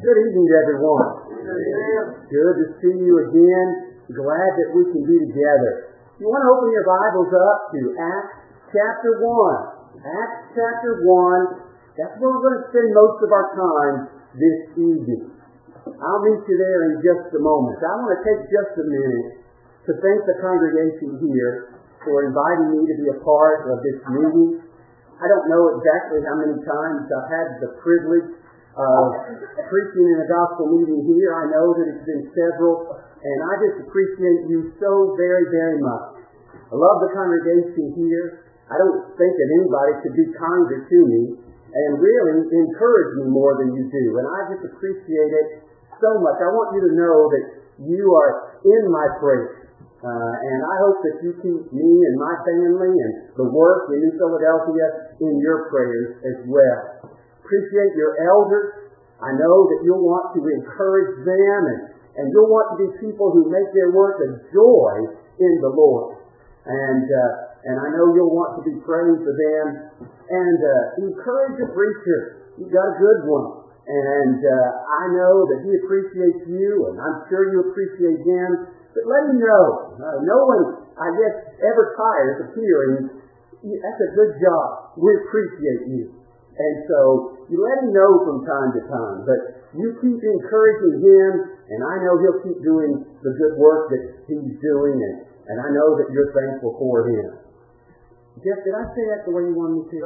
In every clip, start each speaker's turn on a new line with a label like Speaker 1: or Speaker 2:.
Speaker 1: Good evening to everyone. Good to see you again. Glad that we can be together. You want to open your Bibles up to Acts chapter 1. Acts chapter 1. That's where we're going to spend most of our time this evening. I'll meet you there in just a moment. I want to take just a minute to thank the congregation here for inviting me to be a part of this meeting. I don't know exactly how many times I've had the privilege of preaching in a gospel meeting here. I know that it's been several, and I just appreciate you so very, very much. I love the congregation here. I don't think that anybody could be kinder to me and really encourage me more than you do, and I just appreciate it so much. I want you to know that you are in my prayers, and I hope that you keep me and my family and the work in New Philadelphia in your prayers as well. Appreciate your elders. I know that you'll want to encourage them and you'll want to be people who make their work a joy in the Lord. And I know you'll want to be praying for them and encourage the preacher. You've got a good one. And I know that he appreciates you, and I'm sure you appreciate him. But let him know. No one, I guess, ever tires of hearing, that's a good job. We appreciate you. And so you let him know from time to time. But you keep encouraging him, and I know he'll keep doing the good work that he's doing, and I know that you're thankful for him. Jeff, did I say that the way you wanted me to?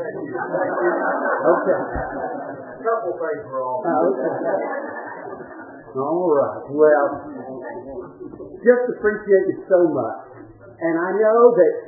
Speaker 1: Okay.
Speaker 2: A couple things wrong.
Speaker 1: Okay. All right. Well, just appreciate you so much. And I know that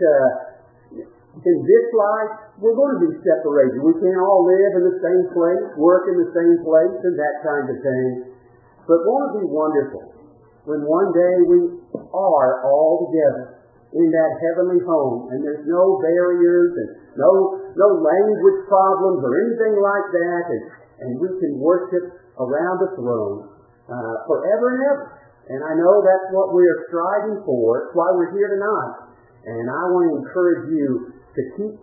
Speaker 1: in this life, we're going to be separated. We can't all live in the same place, work in the same place, and that kind of thing. But won't it be wonderful when one day we are all together in that heavenly home, and there's no barriers and no language problems or anything like that, and we can worship around the throne forever and ever. And I know that's what we are striving for. It's why we're here tonight. And I want to encourage you to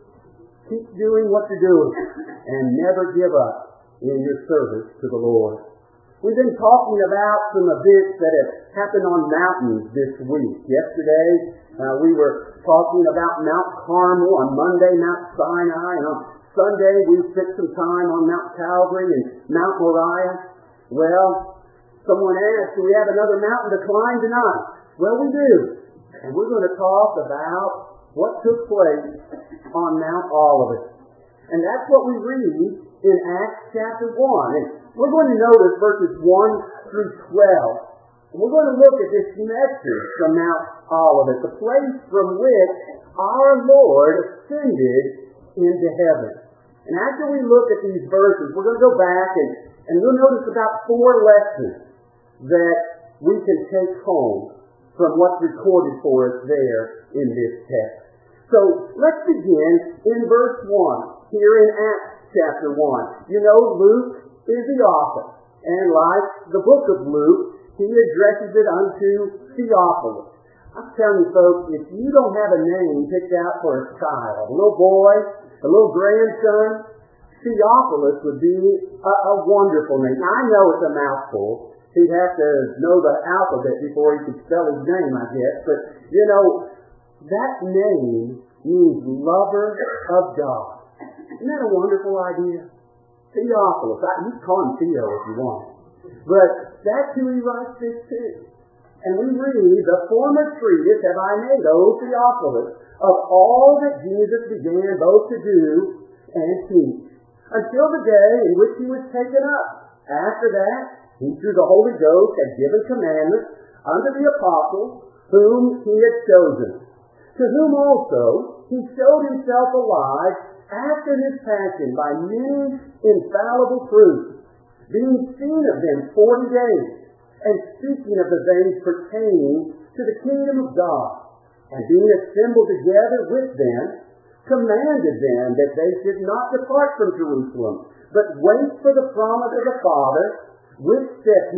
Speaker 1: keep doing what you're doing and never give up in your service to the Lord. We've been talking about some events that have happened on mountains this week. Yesterday, we were talking about Mount Carmel, on Monday, Mount Sinai, and on Sunday, we spent some time on Mount Calvary and Mount Moriah. Well, someone asked, do we have another mountain to climb tonight? Well, we do. And we're going to talk about what took place on Mount Olivet. And that's what we read in Acts chapter 1. And we're going to notice verses 1 through 12. And we're going to look at this message from Mount Olivet, the place from which our Lord ascended into heaven. And after we look at these verses, we're going to go back and we'll notice about 4 lessons that we can take home from what's recorded for us there in this text. So let's begin in verse 1, here in Acts chapter 1. You know, Luke is the author, and like the book of Luke, he addresses it unto Theophilus. I'm telling you folks, if you don't have a name picked out for a child, a little boy, a little grandson, Theophilus would be a wonderful name. Now, I know it's a mouthful. He'd have to know the alphabet before he could spell his name, I guess. But, you know, that name means lover of God. Isn't that a wonderful idea? Theophilus. You can call him Theo if you want. But that's who he writes this to. And we read, the former treatise have I made, O Theophilus, of all that Jesus began both to do and teach, until the day in which he was taken up. After that, he through the Holy Ghost had given commandments unto the apostles whom he had chosen, to whom also he showed himself alive after his passion by many infallible proofs, being seen of them 40 days, and speaking of the things pertaining to the kingdom of God, and being assembled together with them, commanded them that they should not depart from Jerusalem, but wait for the promise of the Father, which saith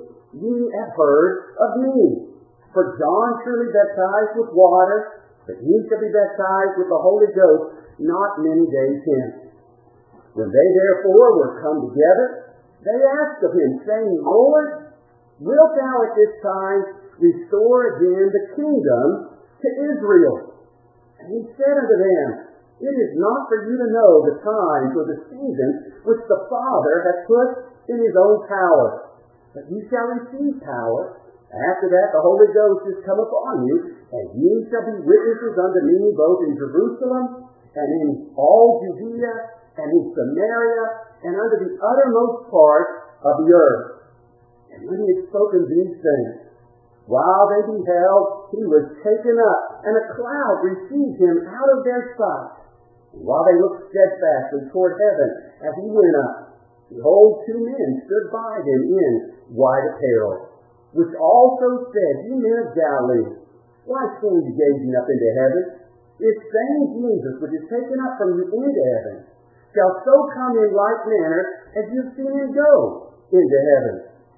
Speaker 1: ye have heard of me. For John truly baptized with water, but ye shall be baptized with the Holy Ghost not many days hence. When they therefore were come together, They asked of him, saying, Lord, wilt thou at this time restore again the kingdom to Israel? And he said unto them, It is not for you to know the times or the seasons which the Father hath put in his own power, but ye shall receive power. After that the Holy Ghost is come upon you, and ye shall be witnesses unto me both in Jerusalem and in all Judea and in Samaria and unto the uttermost part of the earth. And when he had spoken these things, while they beheld, he was taken up, and a cloud received him out of their sight. And while they looked steadfastly toward heaven as he went up, behold, two men stood by them in white apparel, which also said, Ye men of Galilee, why stand ye gazing up into heaven? This same Jesus which is taken up from you into heaven shall so come in like manner as you have seen him go into heaven.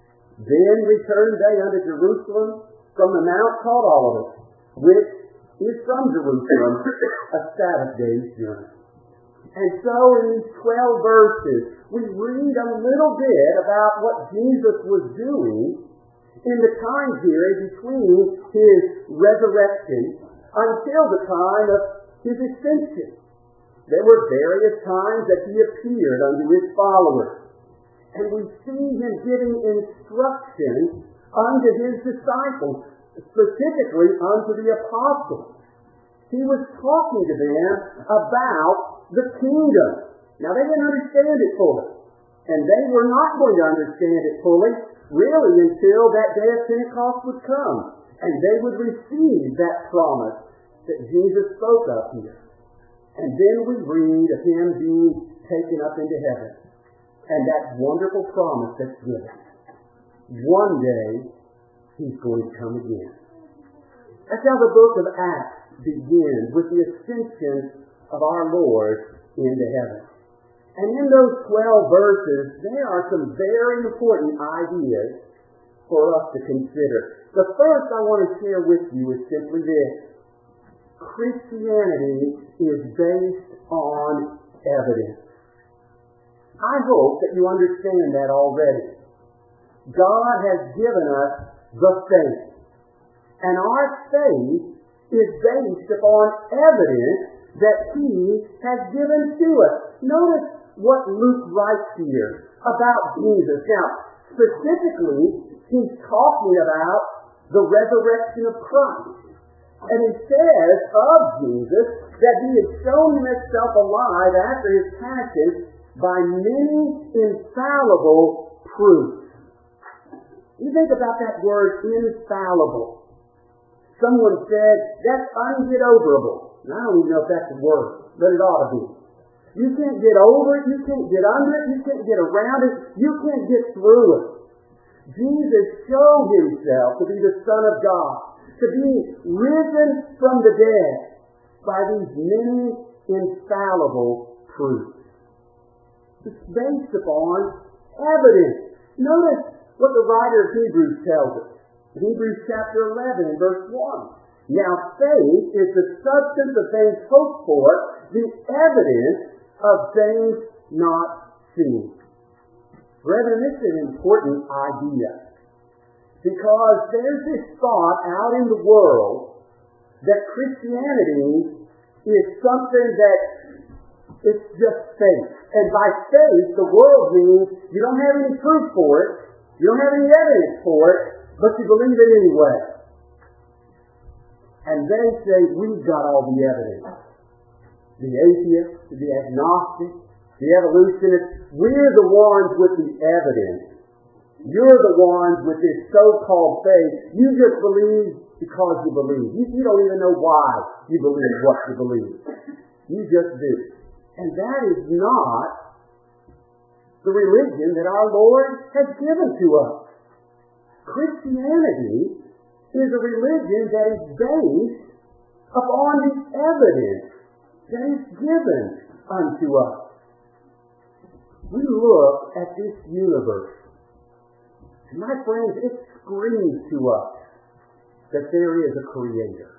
Speaker 1: Then returned they unto Jerusalem from the mount called Olivet, which is from Jerusalem a Sabbath day's journey. And so in these 12 verses, we read a little bit about what Jesus was doing in the time period between his resurrection until the time of his ascension. There were various times that he appeared unto his followers. And we see him giving instruction unto his disciples, specifically unto the apostles. He was talking to them about the kingdom. Now they didn't understand it fully. And they were not going to understand it fully really until that day of Pentecost would come. And they would receive that promise that Jesus spoke of here. And then we read of him being taken up into heaven. And that wonderful promise that's given. One day, he's going to come again. That's how the book of Acts begins, with the ascension of our Lord into heaven. And in those 12 verses, there are some very important ideas for us to consider. The first I want to share with you is simply this. Christianity is based on evidence. I hope that you understand that already. God has given us the faith. And our faith is based upon evidence that he has given to us. Notice what Luke writes here about Jesus. Now, specifically, he's talking about the resurrection of Christ. And he says of Jesus that he had shown himself alive after his passion by many infallible proofs. You think about that word, infallible. Someone said, that's ungetoverable. I don't even know if that's a word, but it ought to be. You can't get over it, you can't get under it, you can't get around it, you can't get through it. Jesus showed himself to be the Son of God, to be risen from the dead by these many infallible proofs. It's based upon evidence. Notice what the writer of Hebrews tells us. Hebrews chapter 11 and verse 1. Now faith is the substance of things hoped for, the evidence of things not seen. Brethren, this is an important idea. Because there's this thought out in the world that Christianity is something that it's just faith. And by faith, the world means you don't have any proof for it, you don't have any evidence for it, but you believe it anyway. And they say, we've got all the evidence. The atheists, the agnostics, the evolutionists, we're the ones with the evidence. You're the ones with this so-called faith. You just believe because you believe. You don't even know why you believe what you believe. You just do. And that is not the religion that our Lord has given to us. Christianity is a religion that is based upon the evidence that is given unto us. We look at this universe. And my friends, it screams to us that there is a creator.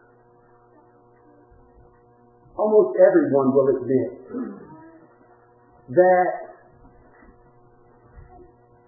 Speaker 1: Almost everyone will admit that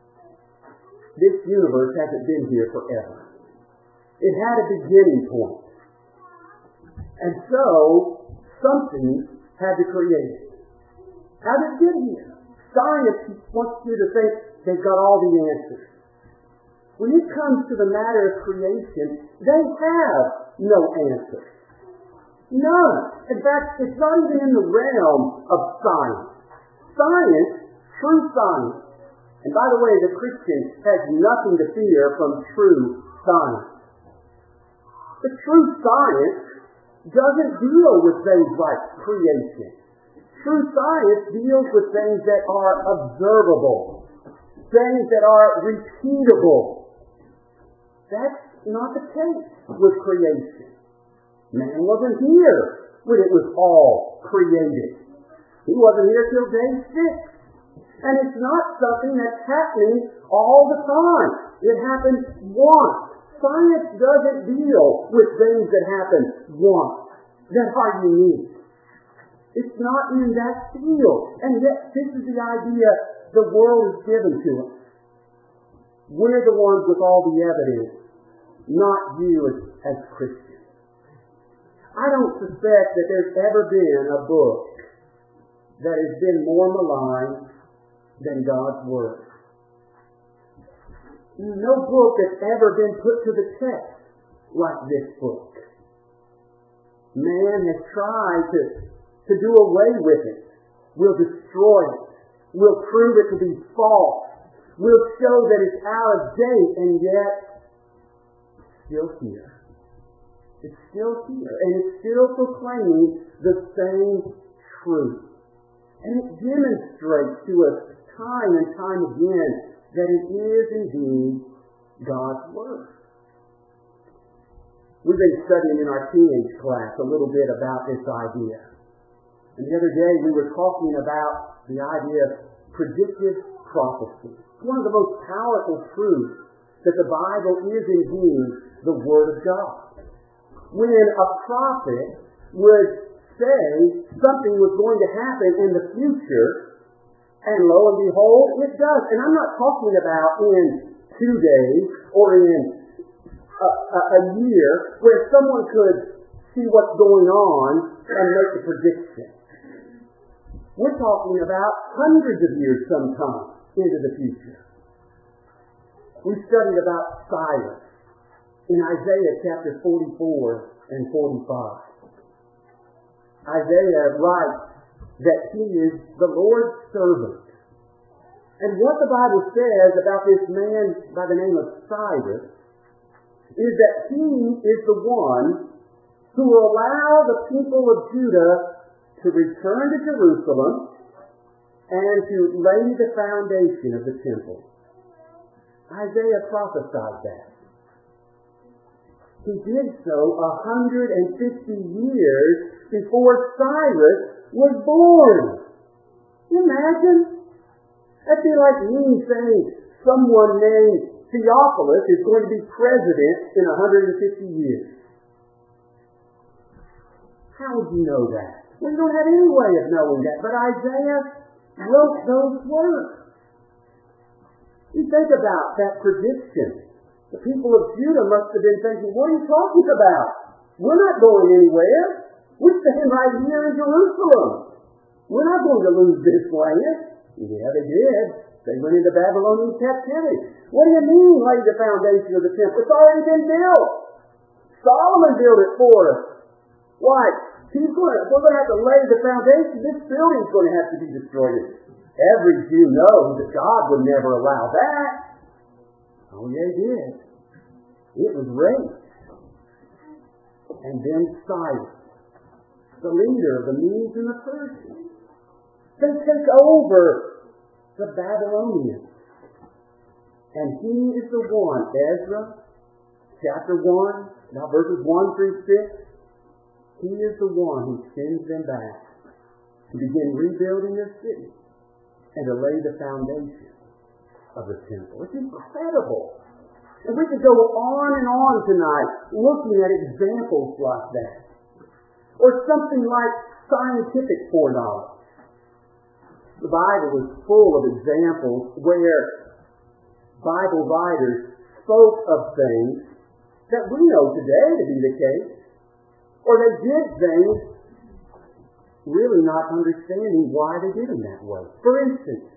Speaker 1: this universe hasn't been here forever. It had a beginning point. And so, something had to create it. How did it get here? Science wants you to think they've got all the answers. When it comes to the matter of creation, they have no answers. None. In fact, it's not even in the realm of science. Science, true science, and by the way, the Christian has nothing to fear from true science. The true science doesn't deal with things like creation. True science deals with things that are observable, things that are repeatable. That's not the case with creation. Man wasn't here when it was all created. He wasn't here till day 6. And it's not something that's happening all the time. It happens once. Science doesn't deal with things that happen once, that are unique. It's not in that field. And yet, this is the idea the world is given to us. We're the ones with all the evidence, not you as Christians. I don't suspect that there's ever been a book that has been more maligned than God's Word. No book that's ever been put to the test like this book. Man has tried to do away with it. We'll destroy it. We'll prove it to be false. We'll show that it's out of date, and yet it's still here. It's still here, and it's still proclaiming the same truth. And it demonstrates to us time and time again that it is indeed God's Word. We've been studying in our teenage class a little bit about this idea. And the other day we were talking about the idea of predictive prophecy. It's one of the most powerful truths that the Bible is indeed the Word of God. When a prophet would say something was going to happen in the future, and lo and behold, it does. And I'm not talking about in 2 days or in a year where someone could see what's going on and make a prediction. We're talking about hundreds of years sometime into the future. We studied about Cyrus in Isaiah chapter 44 and 45. Isaiah writes that he is the Lord's servant. And what the Bible says about this man by the name of Cyrus is that he is the one who will allow the people of Judah to return to Jerusalem and to lay the foundation of the temple. Isaiah prophesied that. He did so 150 years before Cyrus was born. Can you imagine? That'd be like me saying someone named Theophilus is going to be president in 150 years. How would you know that? Well, you don't have any way of knowing that, but Isaiah wrote those words. You think about that prediction. The people of Judah must have been thinking, what are you talking about? We're not going anywhere. We're staying right here in Jerusalem. We're not going to lose this land. Yeah, they did. They went into Babylonian captivity. What do you mean, lay the foundation of the temple? It's already been built. Solomon built it for us. Why? We're going to have to lay the foundation. This building's going to have to be destroyed. Every Jew knows that God would never allow that. Oh, yeah, he did. It was raised. And then Cyrus, the leader of the Medes and the Persians, they take over the Babylonians. And he is the one, Ezra, chapter 1, now verses 1 through 6, he is the one who sends them back to begin rebuilding their city and to lay the foundation of the temple. It's incredible. And we could go on and on tonight looking at examples like that. Or something like scientific foreknowledge. The Bible is full of examples where Bible writers spoke of things that we know today to be the case, or they did things really not understanding why they did them that way. For instance,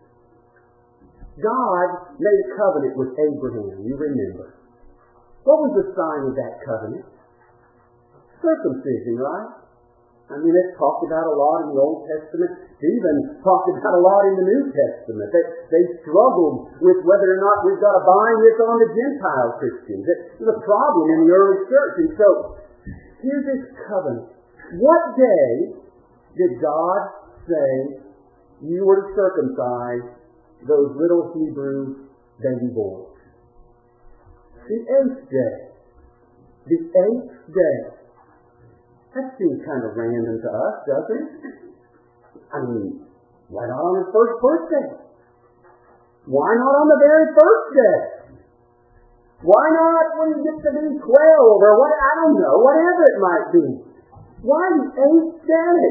Speaker 1: God made a covenant with Abraham, you remember. What was the sign of that covenant? Circumcision, right? I mean, it's talked about a lot in the Old Testament. It's even talked about a lot in the New Testament. They struggled with whether or not we've got to bind this on the Gentile Christians. It was a problem in the early church. And so, here's this covenant. What day did God say you were to circumcise those little Hebrew baby boys? The 8th day. The 8th day. That seems kind of random to us, doesn't it? I mean, why not on his first birthday? Why not on the very first day? Why not when he gets to be 12 or what? I don't know, whatever it might be. Why the 8th day?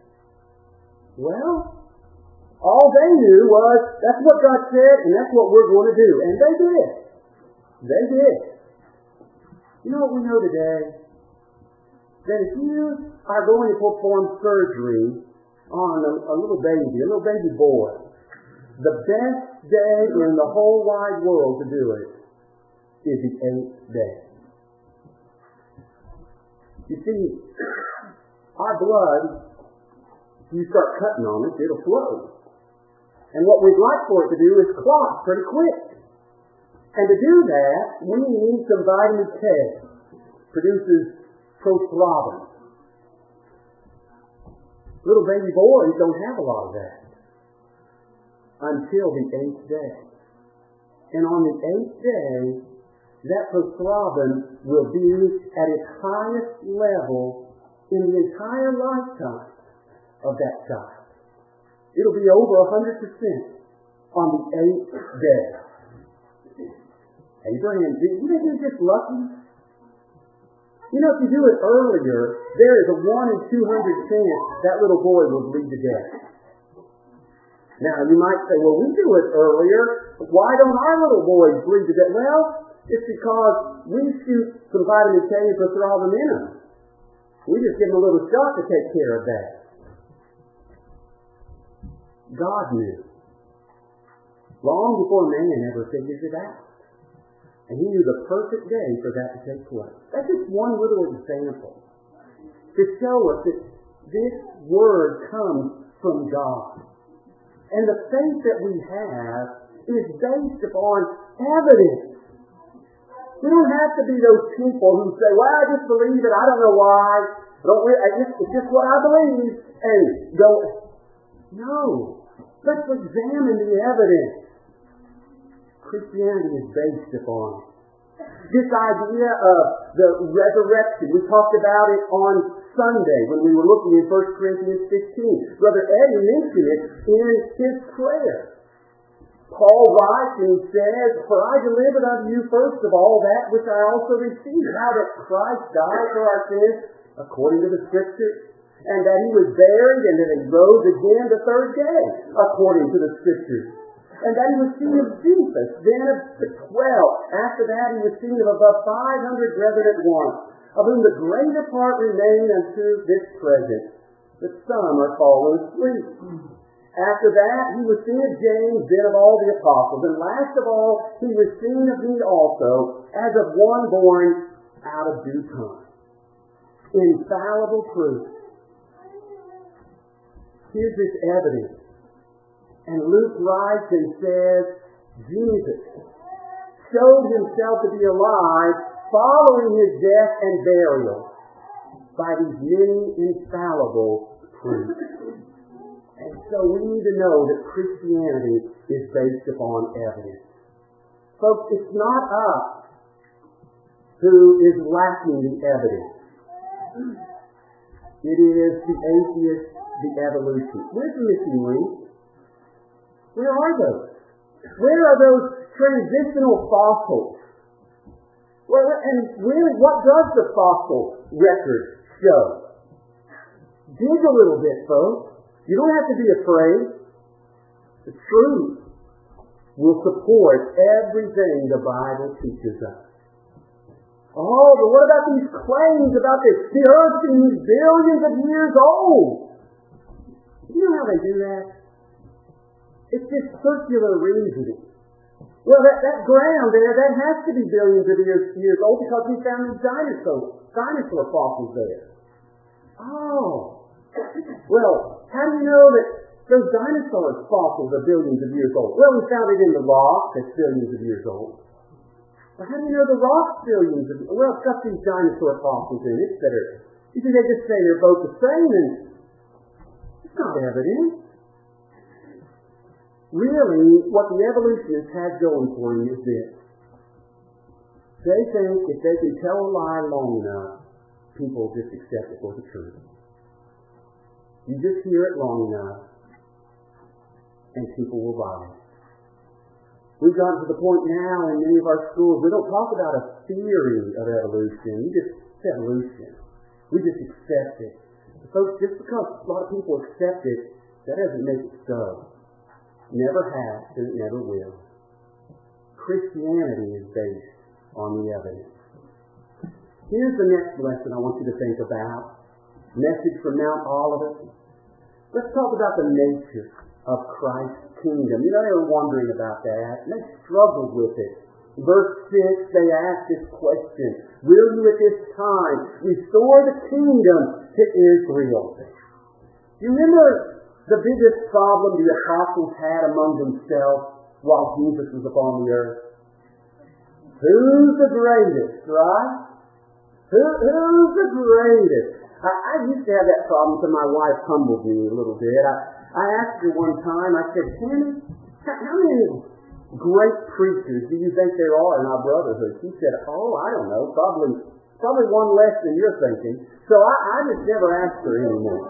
Speaker 1: Well, all they knew was that's what God said and that's what we're going to do. And they did. They did. You know what we know today? That if you are going to perform surgery on a little baby boy, the best day in the whole wide world to do it is the 8th day. You see, our blood, if you start cutting on it, it'll flow. And what we'd like for it to do is clot pretty quick. And to do that, we need some vitamin K. Produces prothrombin. Little baby boys don't have a lot of that until the 8th day. And on the 8th day, that prothrombin will be at its highest level in the entire lifetime of that child. It'll be over 100% on the 8th day. Abraham, do you think he's just lucky? You know, if you do it earlier, there is a 1 in 200 chance that little boy will bleed to death. Now, you might say, well, we do it earlier. Why don't our little boys bleed to death? Well, it's because we shoot some vitamin K and prothrombin in them. We just give them a little shot to take care of that. God knew. Long before man ever figures it out. And he knew the perfect day for that to take place. That's just one little example to show us that this word comes from God. And the faith that we have is based upon evidence. We don't have to be those people who say, well, I just believe it, I don't know why. It's just what I believe. And go, no. Let's examine the evidence. Christianity is based upon this idea of the resurrection. We talked about it on Sunday when we were looking in 1 Corinthians 15. Brother Eddie mentioned it in his prayer. Paul writes and he says, for I delivered unto you first of all that which I also received, how that Christ died for our sins according to the Scriptures, and that he was buried and that he rose again the third day according to the Scriptures. And that he was seen of Cephas, then of the 12. After that he was seen of above 500 brethren at once, of whom the greater part remain unto this present, but some are fallen asleep. After that he was seen of James, then of all the apostles. And last of all, he was seen of me also, as of one born out of due time. Infallible proof. Here's this evidence. And Luke writes and says, Jesus showed himself to be alive following his death and burial by these many infallible proofs. And so we need to know that Christianity is based upon evidence. Folks, it's not us who is lacking the evidence. It is the atheist, the evolution. Where's the missing link? Where are those? Where are those transitional fossils? Well, and really, what does the fossil record show? Dig a little bit, folks. You don't have to be afraid. It's true. will support everything the Bible teaches us. Oh, but what about these claims about the earth being billions of years old? You know how they do that? It's just circular reasoning. Well, that ground there, that has to be billions of years old because we found these dinosaur fossils there. Oh. Well, how do you know that those dinosaur fossils are billions of years old? Well, we found it in the rock that's billions of years old. But how do you know the rock's billions of years old? Well, it's got these dinosaur fossils in it that are, you see, they just say they're both the same, and it's not evident. Really, what the evolutionists have going for you is this. They think if they can tell a lie long enough, people just accept it for the truth. You just hear it long enough, and people will buy it. We've gotten to the point now in many of our schools, we don't talk about a theory of evolution. It's evolution. We just accept it. Folks, just because a lot of people accept it, that doesn't make it so. Never has, and it never will. Christianity is based on the evidence. Here's the next lesson I want you to think about. Message from Mount Olivet. Let's talk about the nature of Christ's kingdom. You know, they were wondering about that, and they struggled with it. Verse 6, they asked this question, will you at this time restore the kingdom to Israel? Do you remember the biggest problem the apostles had among themselves while Jesus was upon the earth? Who's the greatest, right? Who's the greatest? I used to have that problem until my wife humbled me a little bit. I asked her one time, I said, Tammy, how many great preachers do you think there are in our brotherhood? She said, I don't know, probably one less than you're thinking. So I just never asked her anymore.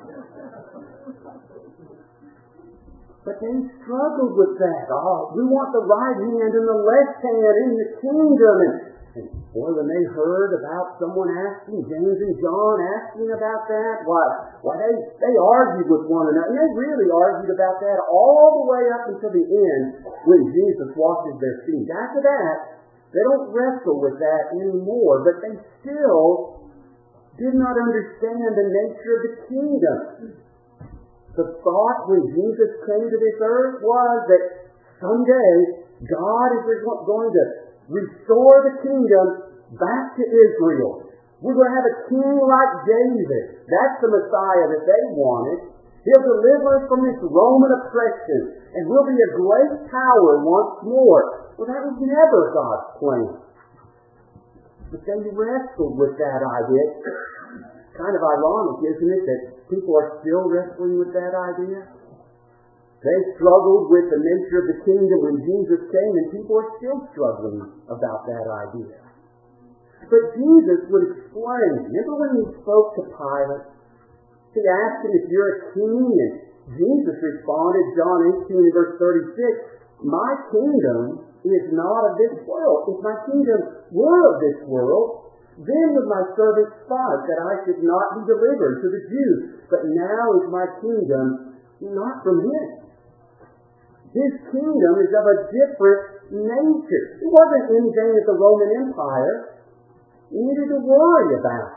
Speaker 1: But they struggled with that. Oh, we want the right hand and the left hand in the kingdom. And boy, when they heard about someone asking, James and John asking about that, why they argued with one another. And they really argued about that all the way up until the end when Jesus washes their feet. After that, they don't wrestle with that anymore. But they still did not understand the nature of the kingdom. The thought when Jesus came to this earth was that someday God is going to restore the kingdom back to Israel. We're going to have a king like David. That's the Messiah that they wanted. He'll deliver us from this Roman oppression, and we'll be a great power once more. Well, that was never God's plan. But they wrestled with that idea. Kind of ironic, isn't it, that people are still wrestling with that idea? They struggled with the nature of the kingdom when Jesus came, and people are still struggling about that idea. But Jesus would explain. Remember when he spoke to Pilate? He asked him, if you're a king, and Jesus responded, John 18 and verse 36, my kingdom is not of this world. If my kingdom were of this world, then would my servants fight that I should not be delivered to the Jews. But now is my kingdom not from him. His kingdom is of a different nature. It wasn't anything that the Roman Empire needed to worry about.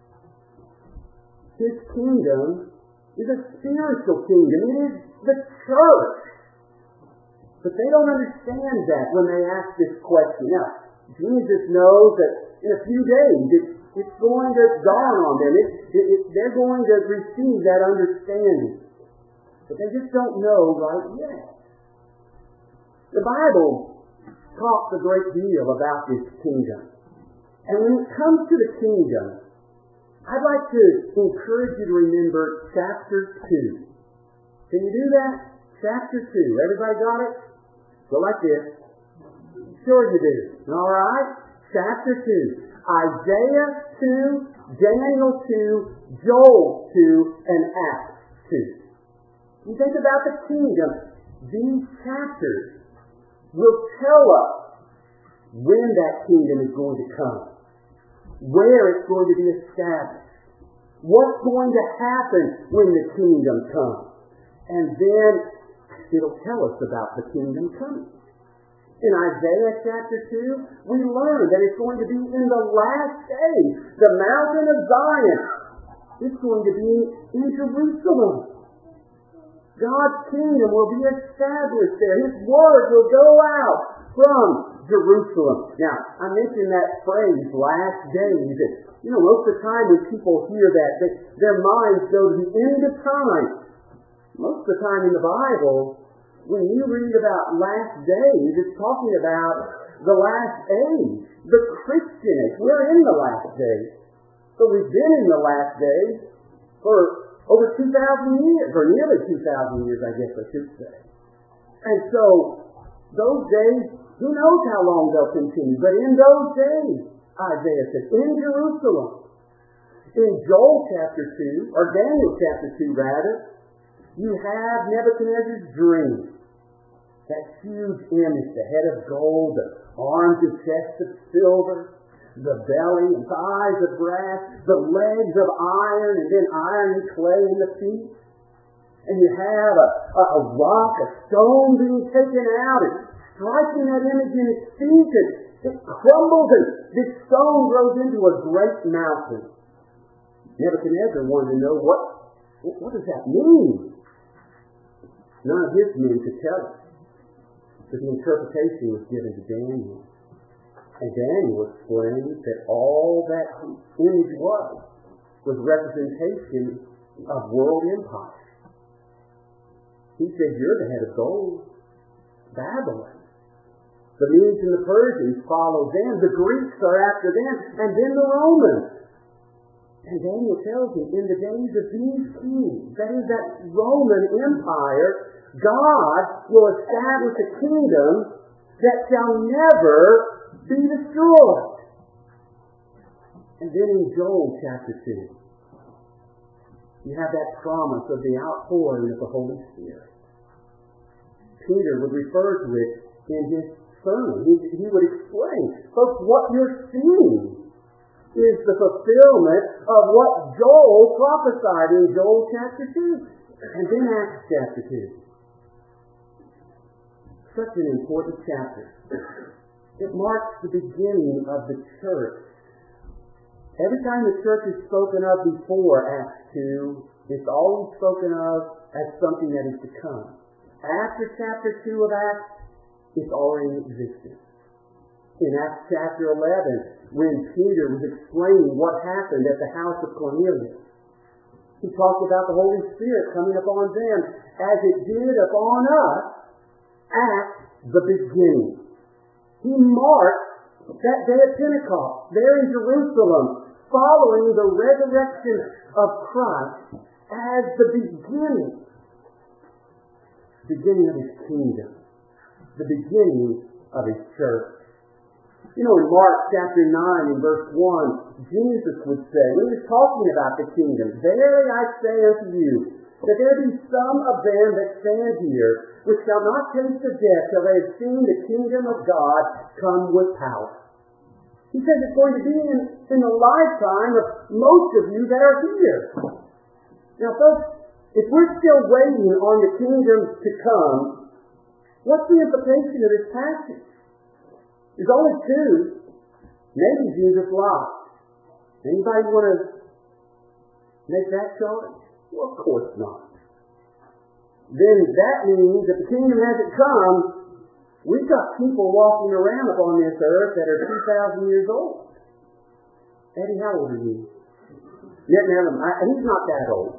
Speaker 1: His kingdom is a spiritual kingdom. It is the church. But they don't understand that when they ask this question. Now, Jesus knows that in a few days it's going to dawn on them. They're going to receive that understanding. But they just don't know right yet. The Bible talks a great deal about this kingdom. And when it comes to the kingdom, I'd like to encourage you to remember chapter 2. Can you do that? Chapter 2. Everybody got it? Go like this. Sure you do. All right? Chapter 2. Isaiah 2, Daniel 2, Joel 2, and Acts 2. You think about the kingdom. These chapters will tell us when that kingdom is going to come, where it's going to be established, what's going to happen when the kingdom comes. And then it'll tell us about the kingdom coming. In Isaiah chapter 2, we learn that it's going to be in the last days. The mountain of Zion is going to be in Jerusalem. God's kingdom will be established there. His word will go out from Jerusalem. Now, I mentioned that phrase, last days. Most of the time when people hear that, their minds go to the end of time. Most of the time in the Bible, when you read about last days, it's talking about the last age, the Christian age. We're in the last days. So we've been in the last days for over 2,000 years, or nearly 2,000 years, I guess I should say. And so, those days, who knows how long they'll continue, but in those days, Isaiah says, in Jerusalem, in Joel chapter 2, or Daniel chapter 2 rather, you have Nebuchadnezzar's dream. That huge image, the head of gold, the arms and chest of silver, the belly and thighs of brass, the legs of iron, and then iron and clay in the feet. And you have a rock, a stone being taken out and striking that image in its feet, and it crumbles, and this stone grows into a great mountain. Nebuchadnezzar wanted to know, what does that mean? None of his men could tell us. But the interpretation was given to Daniel. And Daniel explained that all that image was representation of world empire. He said, you're the head of gold. Babylon. The Medes and the Persians follow them. The Greeks are after them. And then the Romans. And Daniel tells him, in the days of these kings, that is that Roman Empire, God will establish a kingdom that shall never be destroyed. And then in Joel chapter 2, you have that promise of the outpouring of the Holy Spirit. Peter would refer to it in his sermon. He would explain, folks, what you're seeing is the fulfillment of what Joel prophesied in Joel chapter 2 and then Acts chapter 2. Such an important chapter. It marks the beginning of the church. Every time the church is spoken of before Acts 2, it's always spoken of as something that is to come. After chapter 2 of Acts, it's already in existence. In Acts chapter 11, when Peter was explaining what happened at the house of Cornelius, he talked about the Holy Spirit coming upon them as it did upon us at the beginning. He marked that day of Pentecost, there in Jerusalem, following the resurrection of Christ as the beginning of His kingdom, the beginning of His church. In Mark chapter 9 and verse 1, Jesus would say, when He was talking about the kingdom, verily I say unto you, that there be some of them that stand here, which shall not taste of death till they have seen the kingdom of God come with power. He says it's going to be in the lifetime of most of you that are here. Now folks, if we're still waiting on the kingdom to come, what's the implication of this passage? There's only two. Maybe Jesus lied. Anybody want to make that charge? Well, of course not. Then that means that the kingdom hasn't come. We've got people walking around upon this earth that are 2,000 years old. Eddie, how old are you? He's not that old.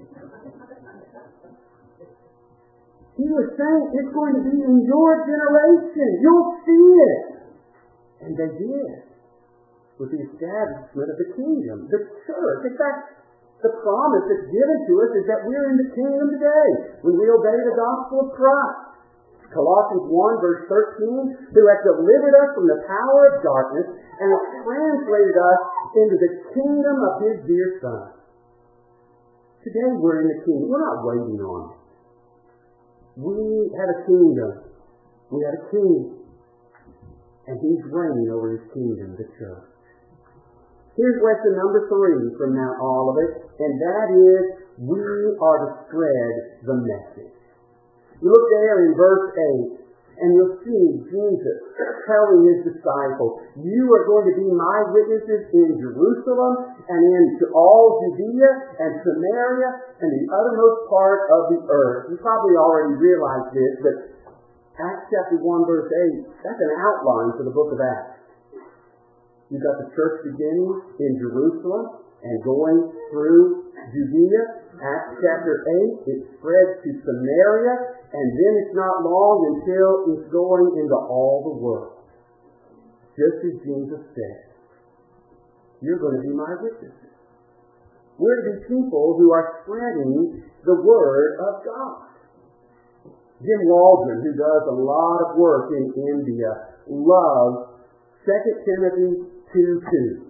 Speaker 1: He was saying it's going to be in your generation. You'll see it. And they did. With the establishment of the kingdom, the church. In fact, the promise that's given to us is that we're in the kingdom today when we obey the gospel of Christ. Colossians 1 verse 13, who has delivered us from the power of darkness and has translated us into the kingdom of His dear Son. Today we're in the kingdom. We're not waiting on it. We have a kingdom. We have a king. And He's reigning over His kingdom, the church. Here's lesson number 3 from Mount Olivet, and that is we are to spread the message. You look there in verse 8, and you'll see Jesus telling his disciples, you are going to be my witnesses in Jerusalem and into all Judea and Samaria and the uttermost part of the earth. You probably already realize this, but Acts chapter 1 verse 8, that's an outline for the book of Acts. You've got the church beginning in Jerusalem and going through Judea. Acts chapter 8, it spreads to Samaria, and then it's not long until it's going into all the world. Just as Jesus said, you're going to be my witnesses. We're to be people who are spreading the Word of God. Jim Waldron, who does a lot of work in India, loves 2 Timothy 2:2.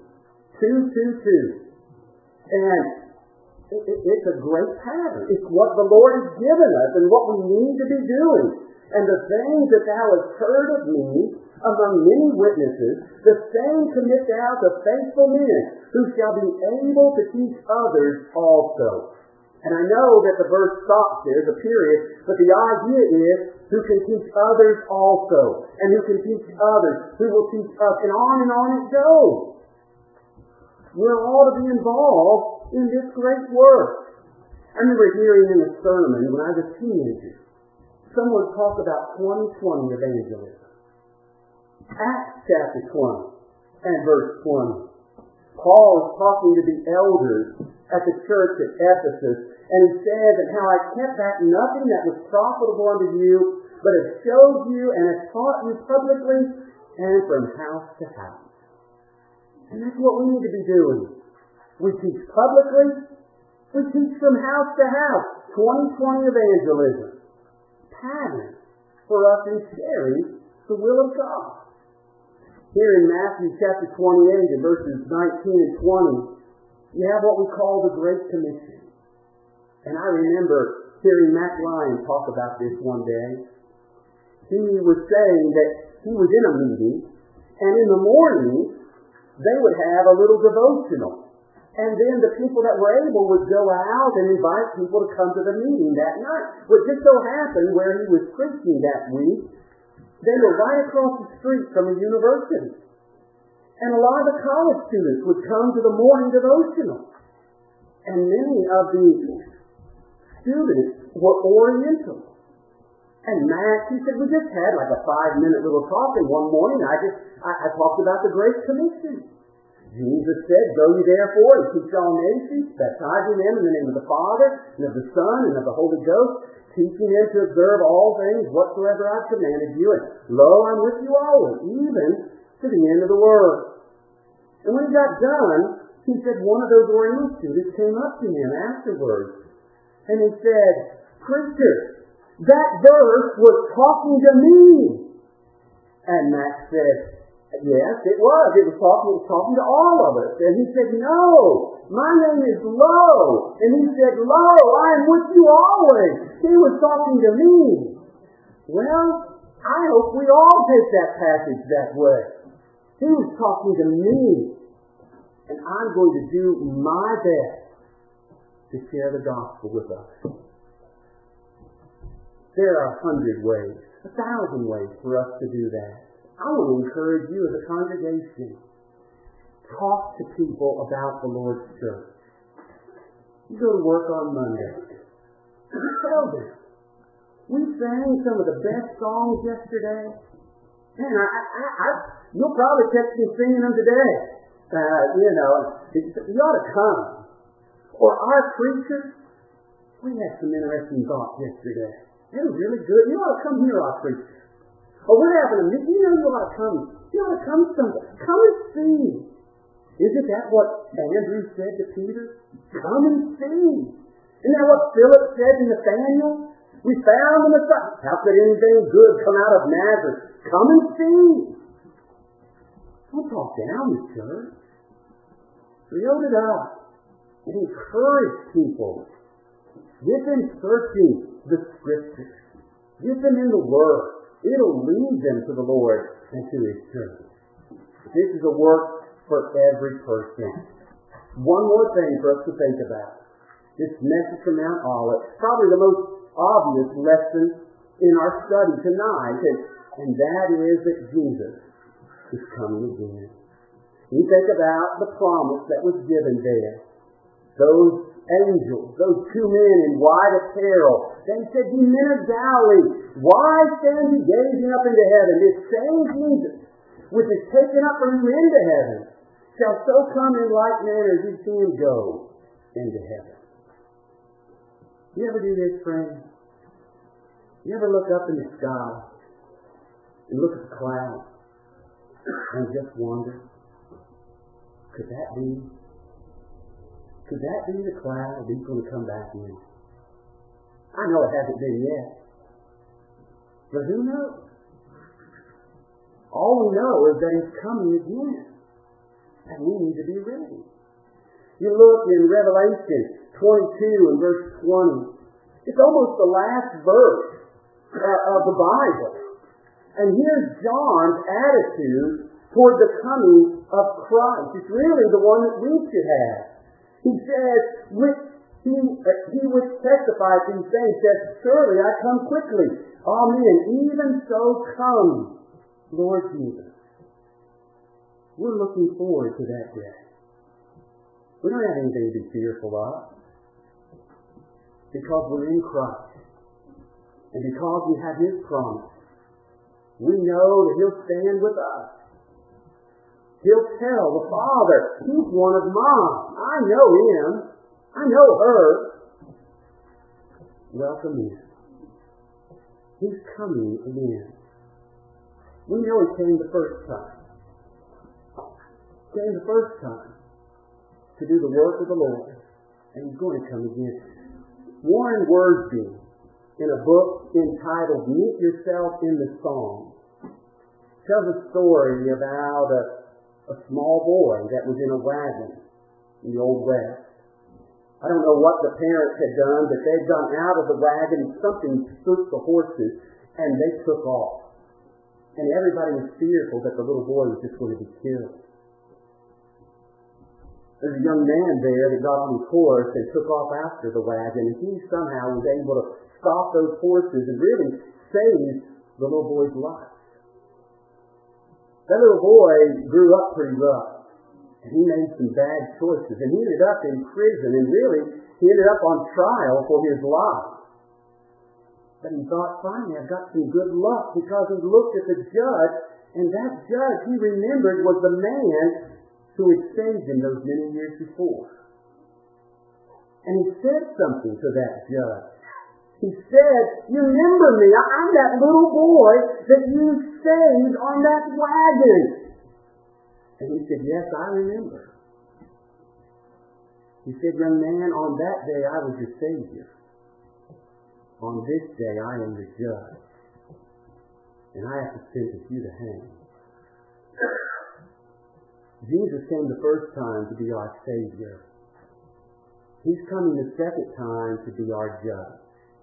Speaker 1: 2:2. And it's a great pattern. It's what the Lord has given us and what we need to be doing. And the things that thou hast heard of me among many witnesses, the same commit thou to faithful men, who shall be able to teach others also. And I know that the verse stops there, the period, but the idea is who can teach others also, and who can teach others, who will teach us, and on it goes. We're all to be involved in this great work. I remember hearing in a sermon when I was a teenager, someone talk about 2020 evangelism. Acts chapter 20 and verse 20. Paul is talking to the elders at the church at Ephesus, and he says that how I kept back nothing that was profitable unto you, but have showed you and have taught you publicly and from house to house. And that's what we need to be doing. We teach publicly, we teach from house to house. 2020 evangelism. Pattern for us in sharing the will of God. Here in Matthew chapter 28 and verses 19 and 20, you have what we call the Great Commission. And I remember hearing Matt Ryan talk about this one day. He was saying that he was in a meeting, and in the morning, they would have a little devotional. And then the people that were able would go out and invite people to come to the meeting that night. What just so happened where he was preaching that week, they were right across the street from a university. And a lot of the college students would come to the morning devotional. And many of the students were Oriental. And Matt, he said, we just had like a 5-minute little talk, and one morning I talked about the Great Commission. Jesus said, go ye therefore and teach all nations, baptizing them in the name of the Father, and of the Son, and of the Holy Ghost, teaching them to observe all things whatsoever I've commanded you, and lo, I'm with you always, even to the end of the world. And when he got done, he said one of those Oriental students came up to him afterwards, and he said, preacher, that verse was talking to me. And Matt said, yes, it was. It was talking to all of us. And he said, no, my name is Lo. And he said, Lo, I am with you always. He was talking to me. Well, I hope we all take that passage that way. He was talking to me. And I'm going to do my best to share the gospel with us. There are 100 ways, 1,000 ways for us to do that. I want to encourage you as a congregation, talk to people about the Lord's church. You go to work on Monday. Tell them. We sang some of the best songs yesterday. Man, you'll probably catch me singing them today. You ought to come. Or our preacher, we had some interesting thoughts yesterday. They were really good. You ought to come hear our preacher. Or we're having a meeting. You ought to come. You ought to come someday. Come and see. Isn't that what Andrew said to Peter? Come and see. Isn't that what Philip said to Nathaniel? We found the Messiah. How could anything good come out of Nazareth? Come and see. Don't talk down the church. Build it up. And encourage people. Get them searching the Scriptures. Get them in the Word. It'll lead them to the Lord and to His church. This is a work for every person. One more thing for us to think about. This message from Mount Olivet, probably the most obvious lesson in our study tonight, and that is that Jesus is coming again. You think about the promise that was given there. Those angels, those two men in white apparel, they said, "Ye men of Galilee, why stand ye gazing up into heaven? This same Jesus, which is taken up from you into heaven, shall so come in like manner as you've seen him go into heaven." You ever do this, friend? You ever look up in the sky and look at the clouds and just wonder, could that be? Could that be the cloud he's going to come back in? I know it hasn't been yet. But who knows? All we know is that he's coming again. And we need to be ready. You look in Revelation 22 and verse 20. It's almost the last verse of the Bible. And here's John's attitude toward the coming of Christ. It's really the one that we should have. He says, he which testifies these things says, "Surely I come quickly. Amen. Even so come, Lord Jesus." We're looking forward to that day. We don't have anything to be fearful of, because we're in Christ. And because we have His promise, we know that He'll stand with us. He'll tell the Father, "He's one of mine. I know him. I know her. Welcome in." He's coming again. We know He came the first time. He came the first time to do the work of the Lord. And He's going to come again. Warren Wiersbe, in a book entitled "Meet Yourself in the Psalms," tells a story about a small boy that was in a wagon in the Old West. I don't know what the parents had done, but they'd gone out of the wagon, something spooked the horses, and they took off. And everybody was fearful that the little boy was just going to be killed. There's a young man there that got on his horse and took off after the wagon, and he somehow was able to stop those horses and really save the little boy's life. That little boy grew up pretty rough, and he made some bad choices, and he ended up in prison, and really, he ended up on trial for his life. But he thought, finally, I've got some good luck, because he looked at the judge, and that judge, he remembered, was the man who had saved him those many years before. And he said something to that judge. He said, "You remember me? I'm that little boy that you saved on that wagon." And he said, "Yes, I remember." He said, "Young man, on that day I was your Savior. On this day I am your judge. And I have to sentence you to hang." Jesus came the first time to be our Savior. He's coming the second time to be our judge.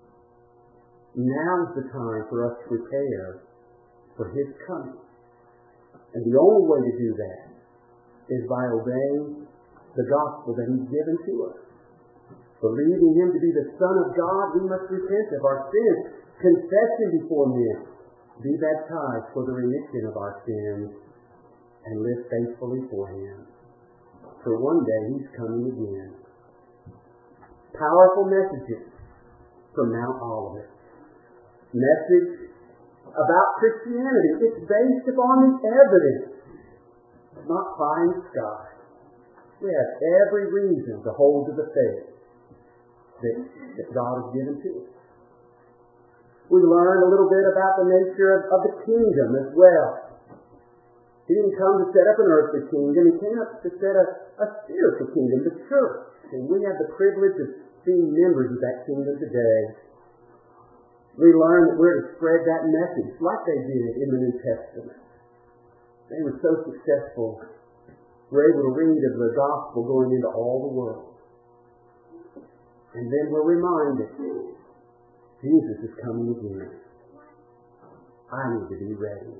Speaker 1: Now's the time for us to prepare for His coming. And the only way to do that is by obeying the gospel that He's given to us. Believing Him to be the Son of God, we must repent of our sins, confess Him before men, be baptized for the remission of our sins, and live faithfully for Him. For one day He's coming again. Powerful messages from Mount Olivet. Message about Christianity. It's based upon the evidence. It's not pie in the sky. We have every reason to hold to the faith that God has given to us. We learned a little bit about the nature of the kingdom as well. He didn't come to set up an earthly kingdom. He came up to set a spiritual kingdom, the church. And we have the privilege of being members of that kingdom today. We learn that we're to spread that message like they did in the New Testament. They were so successful. We're able to read of the gospel going into all the world. And then we're reminded, Jesus is coming again. I need to be ready.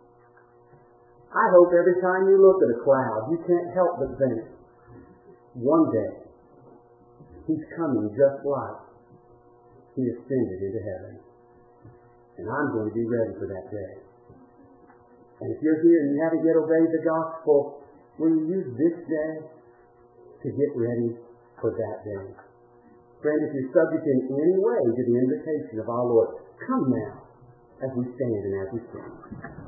Speaker 1: I hope every time you look at a cloud, you can't help but think, one day, He's coming just like He ascended into heaven. and I'm going to be ready for that day. And if you're here and you haven't yet obeyed the gospel, will you use this day to get ready for that day? Friend, if you're subject in any way to the invitation of our Lord, come now as we stand and as we sing.